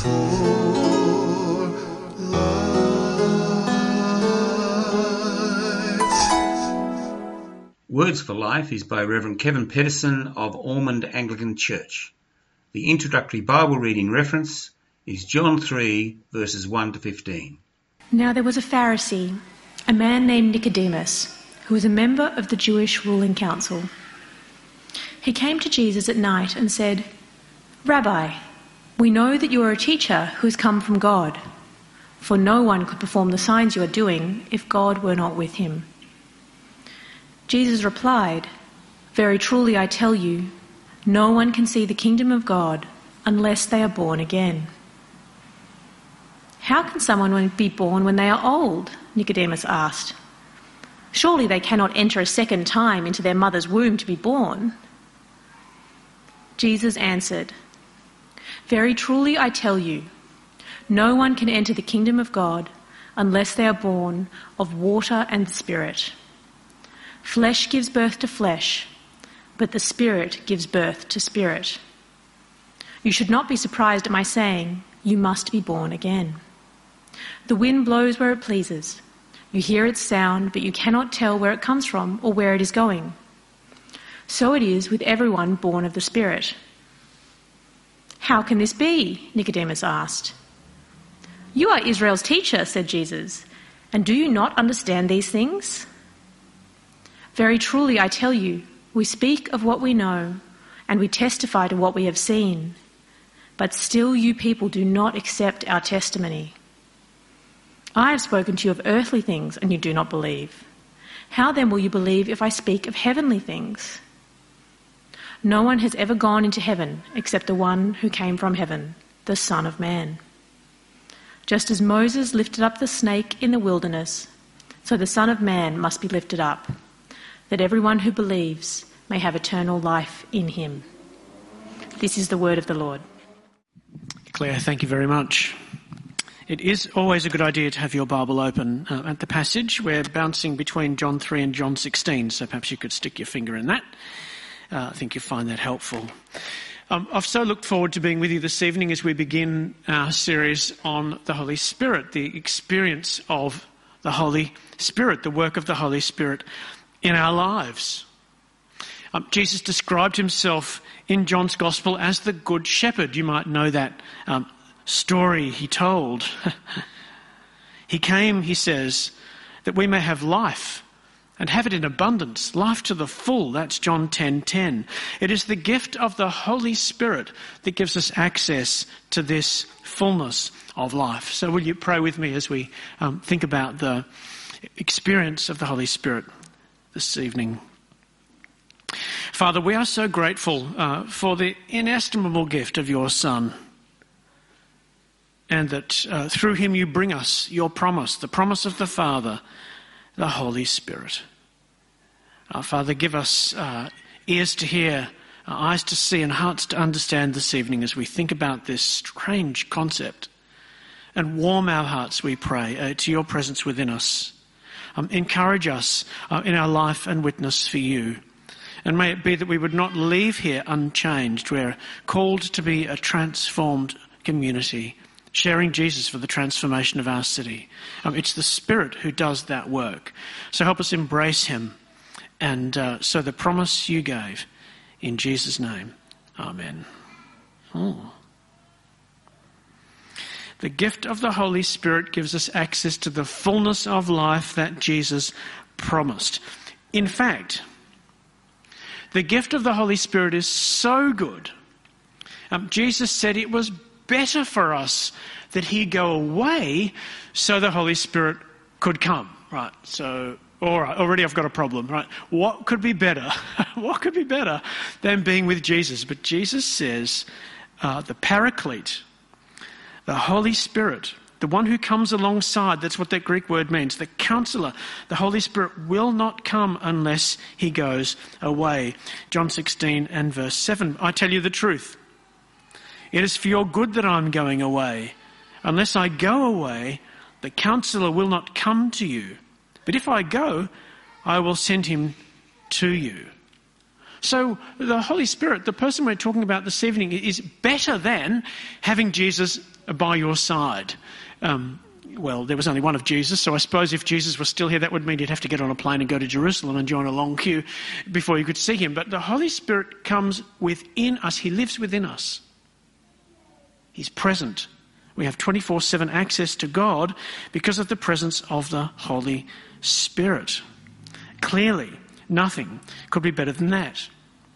for Life. Words for Life is by Reverend Kevin Pedersen of Ormond Anglican Church. The introductory Bible reading reference is John 3, verses 1 to 15. Now there was a Pharisee, a man named Nicodemus, who was a member of the Jewish ruling council. He came to Jesus at night and said, "Rabbi, we know that you are a teacher who has come from God, for no one could perform the signs you are doing if God were not with him." Jesus replied, "Very truly I tell you, no one can see the kingdom of God unless they are born again." "How can someone be born when they are old?" Nicodemus asked. "Surely they cannot enter a second time into their mother's womb to be born." Jesus answered, "Very truly I tell you, no one can enter the kingdom of God unless they are born of water and the Spirit. Flesh gives birth to flesh, but the Spirit gives birth to spirit. You should not be surprised at my saying, 'You must be born again.' The wind blows where it pleases. You hear its sound, but you cannot tell where it comes from or where it is going. So it is with everyone born of the Spirit." "How can this be?" Nicodemus asked. "You are Israel's teacher," said Jesus, "and do you not understand these things? Very truly I tell you, we speak of what we know, and we testify to what we have seen, but still you people do not accept our testimony. I have spoken to you of earthly things, and you do not believe. How then will you believe if I speak of heavenly things? No one has ever gone into heaven except the one who came from heaven, the Son of Man. Just as Moses lifted up the snake in the wilderness, so the Son of Man must be lifted up, that everyone who believes may have eternal life in him." This is the word of the Lord. Claire, thank you very much. It is always a good idea to have your Bible open at the passage. We're bouncing between John 3 and John 16, so perhaps you could stick your finger in that. I think you'll find that helpful. I've so looked forward to being with you this evening as we begin our series on the Holy Spirit, the experience of the Holy Spirit, the work of the Holy Spirit in our lives. Jesus described himself in John's Gospel as the Good Shepherd. You might know that story he told. He came, he says, that we may have life and have it in abundance, life to the full. That's John 10:10. It is the gift of the Holy Spirit that gives us access to this fullness of life. So will you pray with me as we think about the experience of the Holy Spirit this evening? Father, we are so grateful for the inestimable gift of your Son, and that through him you bring us your promise, the promise of the Father, the Holy Spirit. Father, give us ears to hear, eyes to see, and hearts to understand this evening as we think about this strange concept. And warm our hearts, we pray, to your presence within us. Encourage us in our life and witness for you. And may it be that we would not leave here unchanged. We're called to be a transformed community, sharing Jesus for the transformation of our city. It's the Spirit who does that work. So help us embrace him, and so the promise you gave, in Jesus' name, amen. The gift of the Holy Spirit gives us access to the fullness of life that Jesus promised. In fact, the gift of the Holy Spirit is so good. Jesus said it was better for us that he go away so the Holy Spirit could come. Right, so, all right, already I've got a problem, right? What could be better? What could be better than being with Jesus? But Jesus says the Paraclete, the Holy Spirit, the one who comes alongside, that's what that Greek word means, the Counselor, the Holy Spirit will not come unless he goes away. John 16 and verse 7, I tell you the truth. It is for your good that I'm going away. Unless I go away, the Counselor will not come to you. But if I go, I will send him to you. So the Holy Spirit, the person we're talking about this evening, is better than having Jesus by your side. Well, there was only one of Jesus, so I suppose if Jesus was still here, that would mean you'd have to get on a plane and go to Jerusalem and join a long queue before you could see him. But the Holy Spirit comes within us. He lives within us. He's present. We have 24/7 access to God because of the presence of the Holy Spirit. Clearly, nothing could be better than that.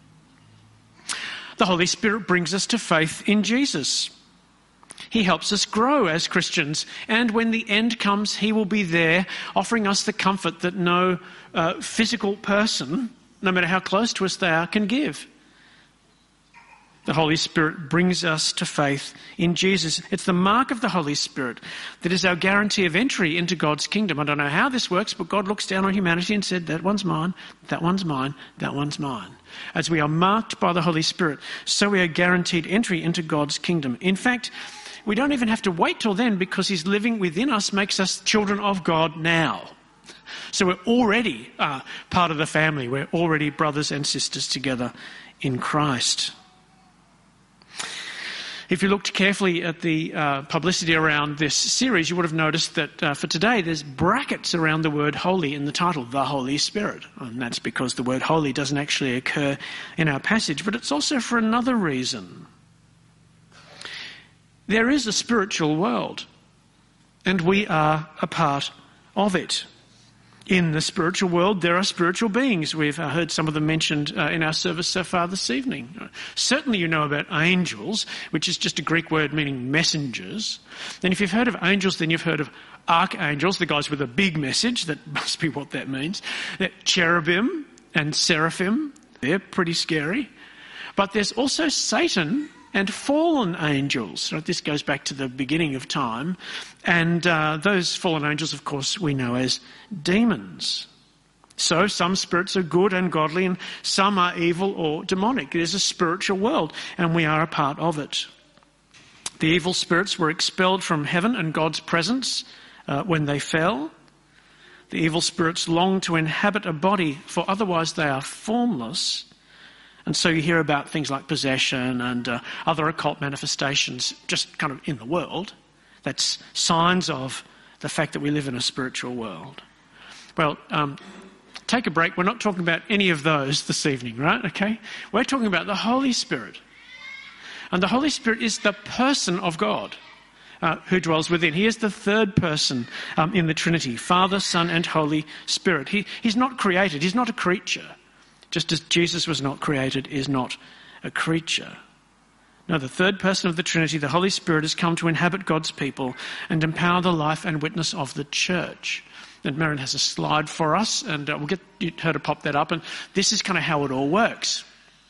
The Holy Spirit brings us to faith in Jesus. He helps us grow as Christians, and when the end comes, he will be there offering us the comfort that no physical person, no matter how close to us they are, can give. The Holy Spirit brings us to faith in Jesus. It's the mark of the Holy Spirit that is our guarantee of entry into God's kingdom. I don't know how this works, but God looks down on humanity and said, that one's mine, that one's mine, that one's mine. As we are marked by the Holy Spirit, so we are guaranteed entry into God's kingdom. In fact, we don't even have to wait till then, because his living within us makes us children of God now. So we're already part of the family. We're already brothers and sisters together in Christ. If you looked carefully at the publicity around this series, you would have noticed that for today there's brackets around the word holy in the title, the Holy Spirit. And that's because the word holy doesn't actually occur in our passage, but it's also for another reason. There is a spiritual world, and we are a part of it. In the spiritual world, there are spiritual beings. We've heard some of them mentioned in our service so far this evening. Certainly you know about angels, which is just a Greek word meaning messengers. Then if you've heard of angels, then you've heard of archangels, the guys with a big message. That must be what that means. Cherubim and seraphim, they're pretty scary. But there's also Satan and fallen angels. This goes back to the beginning of time. And those fallen angels, of course, we know as demons. So some spirits are good and godly, and some are evil or demonic. There's a spiritual world, and we are a part of it. The evil spirits were expelled from heaven and God's presence when they fell. The evil spirits long to inhabit a body, for otherwise they are formless. And so you hear about things like possession and other occult manifestations just kind of in the world. That's signs of the fact that we live in a spiritual world. Well, take a break. We're not talking about any of those this evening, right? Okay? We're talking about the Holy Spirit. And the Holy Spirit is the person of God who dwells within. He is the third person in the Trinity, Father, Son, and Holy Spirit. He's not created. He's not a creature. Just as Jesus was not created, is not a creature. No, the third person of the Trinity, the Holy Spirit, has come to inhabit God's people and empower the life and witness of the church. And Marion has a slide for us, and we'll get her to pop that up. And this is kind of how it all works.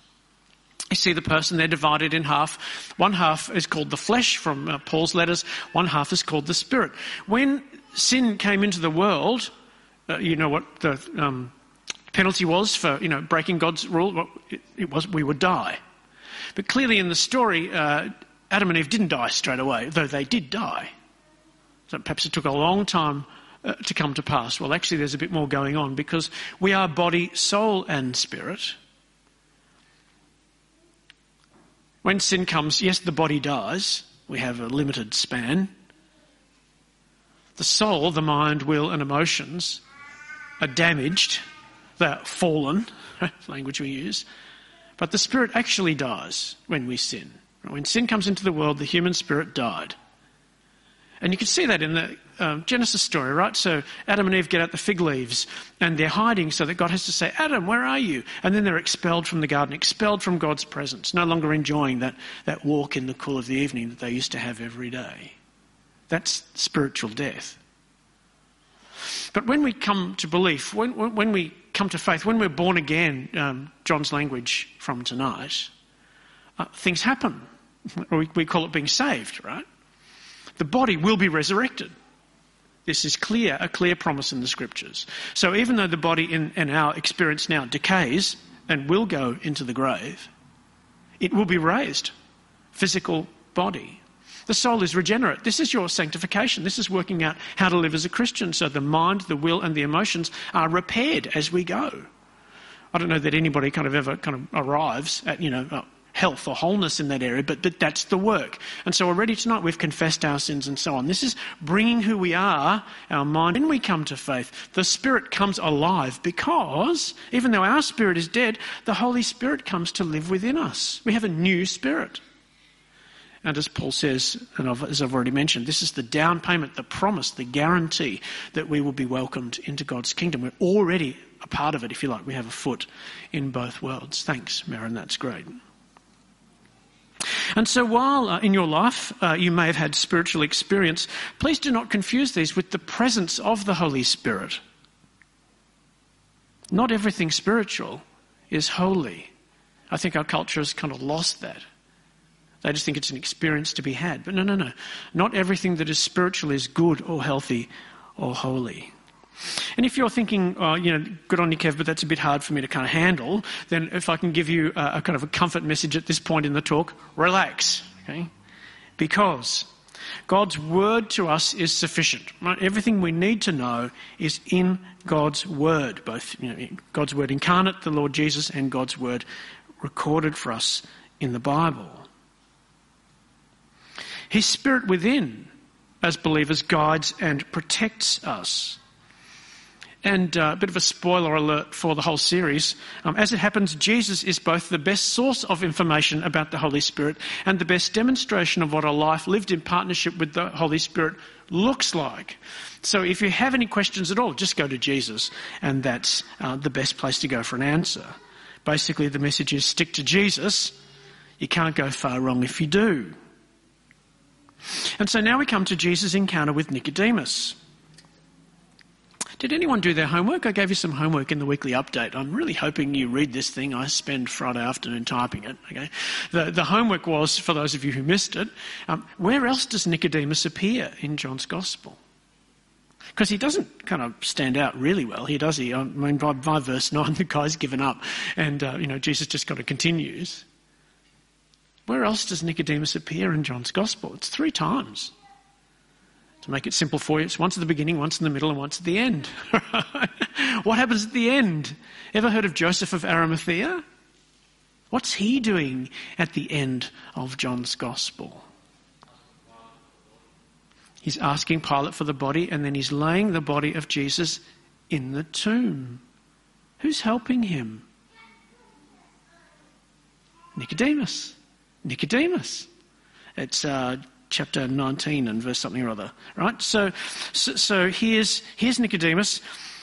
You see the person, they're divided in half. One half is called the flesh from Paul's letters. One half is called the spirit. When sin came into the world, you know what the penalty was for breaking God's rule? It was we would die. But clearly in the story, Adam and Eve didn't die straight away, though they did die. So perhaps it took a long time to come to pass. Well, actually there's a bit more going on, because we are body, soul and spirit. When sin comes, yes, the body dies. We have a limited span. The soul, the mind, will and emotions are damaged. They're fallen, language we use. But the spirit actually dies when we sin. When sin comes into the world, the human spirit died. And you can see that in the Genesis story, right? So Adam and Eve get out the fig leaves and they're hiding, so that God has to say, Adam, where are you? And then they're expelled from the garden, expelled from God's presence, no longer enjoying that walk in the cool of the evening that they used to have every day. That's spiritual death. But when we come to belief, when we come to faith, when we're born again, John's language from tonight, things happen. We call it being saved, right? The body will be resurrected. This is a clear promise in the scriptures. So even though the body in our experience now decays and will go into the grave, it will be raised. Physical body. The soul is regenerate. This is your sanctification. This is working out how to live as a Christian. So the mind, the will and the emotions are repaired as we go. I don't know that anybody kind of ever kind of arrives at, health or wholeness in that area, but that's the work. And so already tonight we've confessed our sins and so on. This is bringing who we are, our mind. When we come to faith, the Spirit comes alive because even though our spirit is dead, the Holy Spirit comes to live within us. We have a new spirit. And as Paul says, and as I've already mentioned, this is the down payment, the promise, the guarantee that we will be welcomed into God's kingdom. We're already a part of it, if you like. We have a foot in both worlds. Thanks, Marin, that's great. And so while in your life you may have had spiritual experience, please do not confuse these with the presence of the Holy Spirit. Not everything spiritual is holy. I think our culture has kind of lost that. They just think it's an experience to be had. But no. Not everything that is spiritual is good or healthy or holy. And if you're thinking, good on you, Kev, but that's a bit hard for me to kind of handle, then if I can give you a kind of a comfort message at this point in the talk, relax, okay? Because God's word to us is sufficient. Right? Everything we need to know is in God's word, both God's word incarnate, the Lord Jesus, and God's word recorded for us in the Bible. His Spirit within, as believers, guides and protects us. And a bit of a spoiler alert for the whole series. As it happens, Jesus is both the best source of information about the Holy Spirit and the best demonstration of what a life lived in partnership with the Holy Spirit looks like. So if you have any questions at all, just go to Jesus, and that's the best place to go for an answer. Basically, the message is stick to Jesus. You can't go far wrong if you do. And so now we come to Jesus' encounter with Nicodemus. Did anyone do their homework? I gave you some homework in the weekly update. I'm really hoping you read this thing. I spend Friday afternoon typing it. Okay, the homework was, for those of you who missed it, where else does Nicodemus appear in John's Gospel? Because he doesn't kind of stand out really well here, does he? I mean, by verse 9, the guy's given up and, Jesus just kind of continues. Where else does Nicodemus appear in John's Gospel? It's 3 times. To make it simple for you, it's once at the beginning, once in the middle, and once at the end. What happens at the end? Ever heard of Joseph of Arimathea? What's he doing at the end of John's Gospel? He's asking Pilate for the body, and then he's laying the body of Jesus in the tomb. Who's helping him? Nicodemus. It's chapter 19 and verse something or other, right? So here's Nicodemus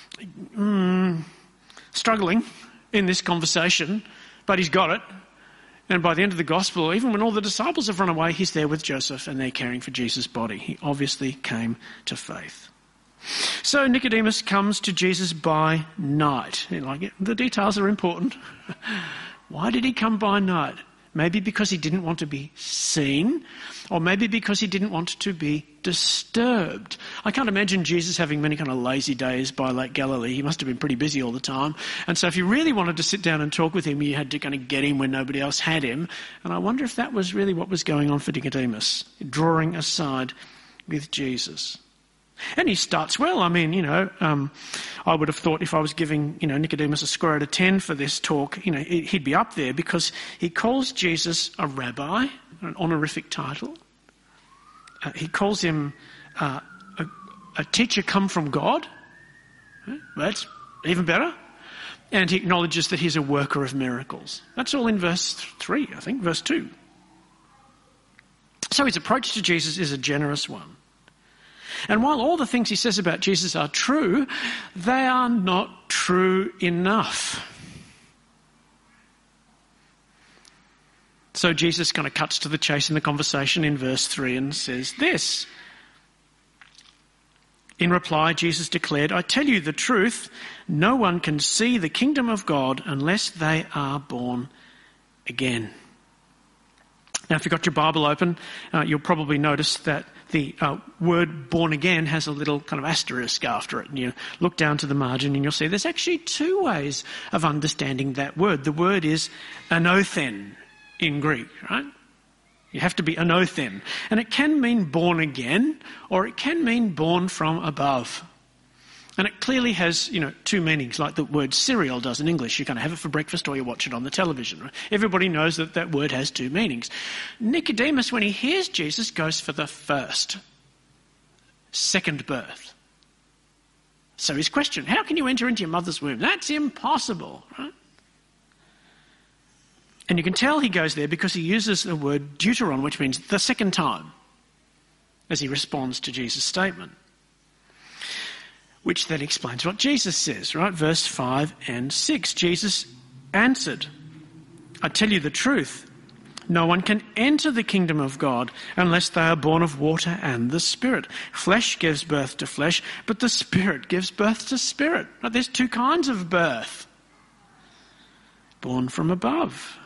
struggling in this conversation, but he's got it. And by the end of the gospel, even when all the disciples have run away, he's there with Joseph and they're caring for Jesus' body. He obviously came to faith. So Nicodemus comes to Jesus by night. The details are important. Why did he come by night? Maybe because he didn't want to be seen, or maybe because he didn't want to be disturbed. I can't imagine Jesus having many kind of lazy days by Lake Galilee. He must have been pretty busy all the time. And so if you really wanted to sit down and talk with him, you had to kind of get him when nobody else had him. And I wonder if that was really what was going on for Nicodemus, drawing aside with Jesus. And he starts well. I mean, I would have thought if I was giving, Nicodemus a score out of 10 for this talk, he'd be up there because he calls Jesus a rabbi, an honorific title. He calls him a teacher come from God. That's even better. And he acknowledges that he's a worker of miracles. That's all in verse 3, I think, verse 2. So his approach to Jesus is a generous one. And while all the things he says about Jesus are true, they are not true enough. So Jesus kind of cuts to the chase in the conversation in verse 3 and says this. In reply, Jesus declared, I tell you the truth, no one can see the kingdom of God unless they are born again. Now, if you've got your Bible open, you'll probably notice that the word born again has a little kind of asterisk after it. And you look down to the margin and you'll see there's actually 2 ways of understanding that word. The word is anothen in Greek, right? You have to be anothen. And it can mean born again, or it can mean born from above. And it clearly has, two meanings, like the word cereal does in English. You kind of have it for breakfast or you watch it on the television. Right? Everybody knows that that word has two meanings. Nicodemus, when he hears Jesus, goes for the first, second birth. So his question, how can you enter into your mother's womb? That's impossible, right? And you can tell he goes there because he uses the word deuteron, which means the second time, as he responds to Jesus' statement. Which then explains what Jesus says, right? Verse 5 and 6. Jesus answered, I tell you the truth, no one can enter the kingdom of God unless they are born of water and the Spirit. Flesh gives birth to flesh, but the Spirit gives birth to spirit. Right? There's two kinds of birth. Born from above.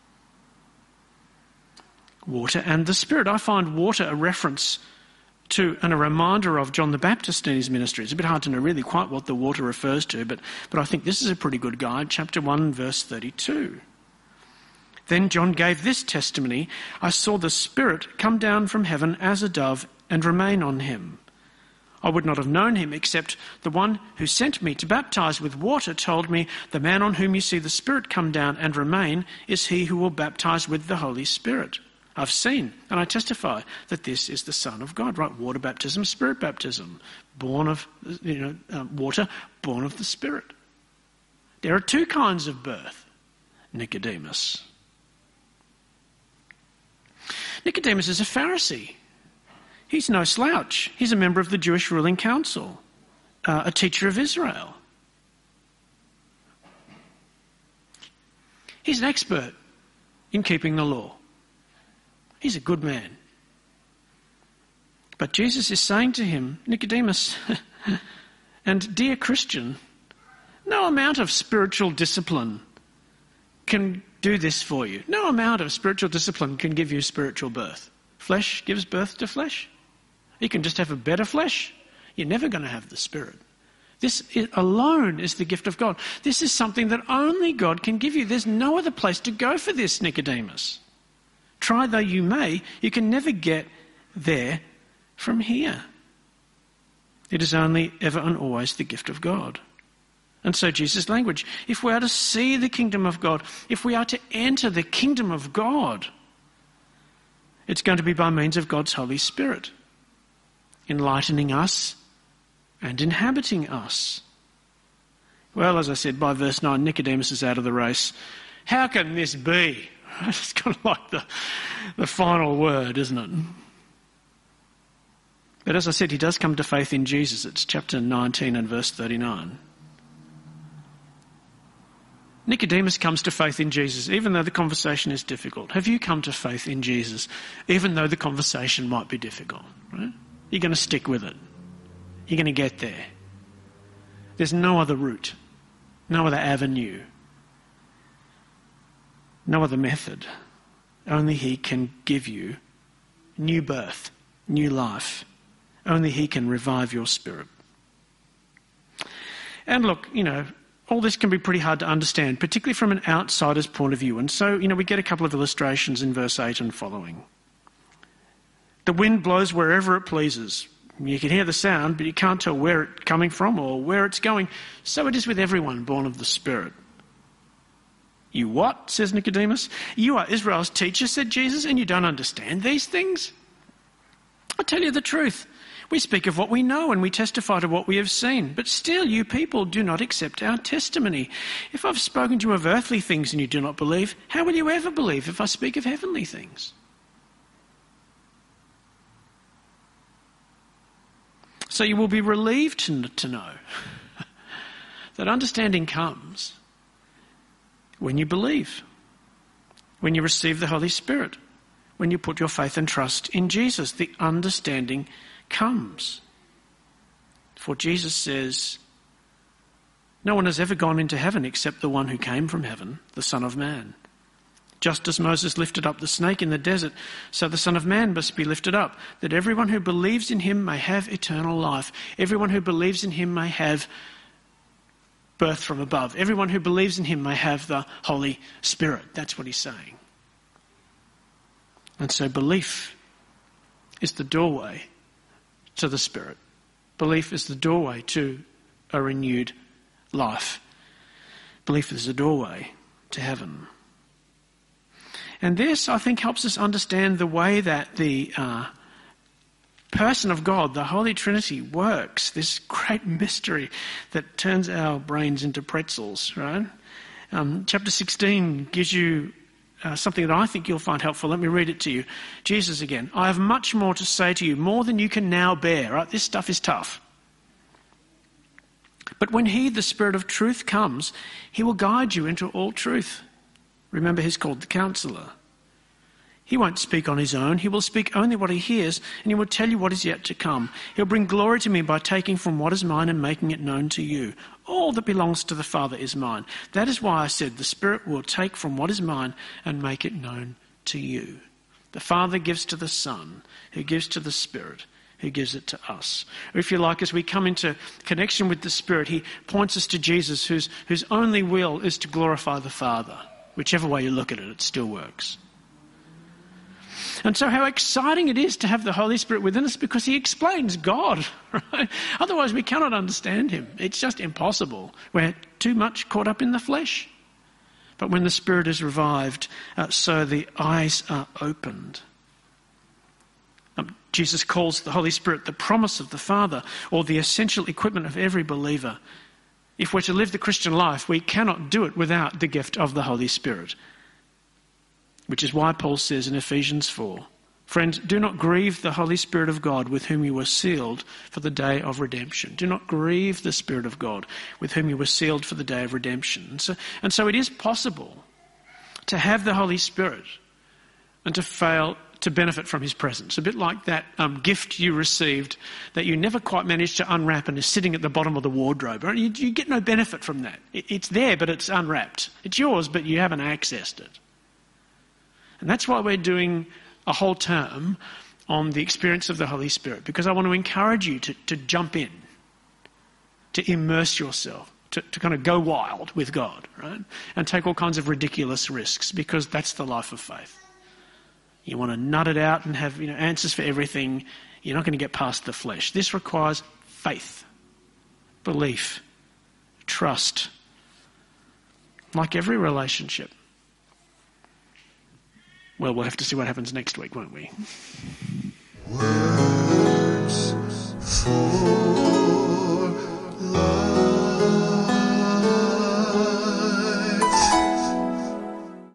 Water and the Spirit. I find water a reference to and a reminder of John the Baptist in his ministry. It's a bit hard to know really quite what the water refers to, but I think this is a pretty good guide. Chapter 1, verse 32. Then John gave this testimony, I saw the Spirit come down from heaven as a dove and remain on him. I would not have known him except the one who sent me to baptize with water told me, the man on whom you see the Spirit come down and remain is he who will baptize with the Holy Spirit. I've seen and I testify that this is the Son of God. Right? Water baptism, Spirit baptism. Born of water, born of the Spirit. There are two kinds of birth. Nicodemus. Nicodemus is a Pharisee. He's no slouch. He's a member of the Jewish ruling council, a teacher of Israel. He's an expert in keeping the law. He's a good man. But Jesus is saying to him, Nicodemus, and dear Christian, no amount of spiritual discipline can do this for you. No amount of spiritual discipline can give you spiritual birth. Flesh gives birth to flesh. You can just have a better flesh. You're never going to have the Spirit. This alone is the gift of God. This is something that only God can give you. There's no other place to go for this, Nicodemus. Try though you may, you can never get there from here. It is only ever and always the gift of God. And so Jesus' language, if we are to see the kingdom of God, if we are to enter the kingdom of God, it's going to be by means of God's Holy Spirit, enlightening us and inhabiting us. Well, as I said, by verse 9, Nicodemus is out of the race. How can this be? It's kind of like the final word, isn't it? But as I said, he does come to faith in Jesus. It's chapter 19 and verse 39. Nicodemus comes to faith in Jesus, even though the conversation is difficult. Have you come to faith in Jesus, even though the conversation might be difficult? Right? You're going to stick with it. You're going to get there. There's no other route, no other avenue, no other method. Only he can give you new birth, new life. Only he can revive your spirit. And look, all this can be pretty hard to understand, particularly from an outsider's point of view. And so, we get a couple of illustrations in verse 8 and following. The wind blows wherever it pleases. You can hear the sound, but you can't tell where it's coming from or where it's going. So it is with everyone born of the Spirit. You what? Says Nicodemus. You are Israel's teacher, said Jesus, and you don't understand these things? I tell you the truth. We speak of what we know and we testify to what we have seen. But still you people do not accept our testimony. If I've spoken to you of earthly things and you do not believe, how will you ever believe if I speak of heavenly things? So you will be relieved to know that understanding comes when you believe, when you receive the Holy Spirit, when you put your faith and trust in Jesus. The understanding comes. For Jesus says, no one has ever gone into heaven except the one who came from heaven, the Son of Man. Just as Moses lifted up the snake in the desert, so the Son of Man must be lifted up, that everyone who believes in him may have eternal life. Everyone who believes in him may have birth from above. Everyone who believes in him may have the Holy Spirit. That's what he's saying. And so belief is the doorway to the Spirit. Belief is the doorway to a renewed life. Belief is a doorway to heaven. And this, I think, helps us understand the way that the person of God, the Holy Trinity, works, this great mystery that turns our brains into pretzels, right? Chapter 16 gives you something that I think you'll find helpful. Let me read it to you. Jesus again. I have much more to say to you, more than you can now bear. Right? This stuff is tough. But when he, the Spirit of truth, comes, he will guide you into all truth. Remember, he's called the Counselor. He won't speak on his own. He will speak only what he hears, and he will tell you what is yet to come. He'll bring glory to me by taking from what is mine and making it known to you. All that belongs to the Father is mine. That is why I said the Spirit will take from what is mine and make it known to you. The Father gives to the Son, who gives to the Spirit, who gives it to us. Or if you like, as we come into connection with the Spirit, he points us to Jesus, whose only will is to glorify the Father. Whichever way you look at it, it still works. And so how exciting it is to have the Holy Spirit within us, because he explains God, right? Otherwise we cannot understand him. It's just impossible. We're too much caught up in the flesh. But when the Spirit is revived, so the eyes are opened. Jesus calls the Holy Spirit the promise of the Father, or the essential equipment of every believer. If we're to live the Christian life, we cannot do it without the gift of the Holy Spirit. Which is why Paul says in Ephesians 4, friends, do not grieve the Holy Spirit of God with whom you were sealed for the day of redemption. Do not grieve the Spirit of God with whom you were sealed for the day of redemption. And so it is possible to have the Holy Spirit and to fail to benefit from his presence. A bit like that gift you received that you never quite managed to unwrap and is sitting at the bottom of the wardrobe. Right? You get no benefit from that. It's there, but it's unwrapped. It's yours, but you haven't accessed it. And that's why we're doing a whole term on the experience of the Holy Spirit, because I want to encourage you to jump in, to immerse yourself, to kind of go wild with God, right? And take all kinds of ridiculous risks, because that's the life of faith. You want to nut it out and have answers for everything. You're not going to get past the flesh. This requires faith, belief, trust, like every relationship. Well, we'll have to see what happens next week, won't we? Words for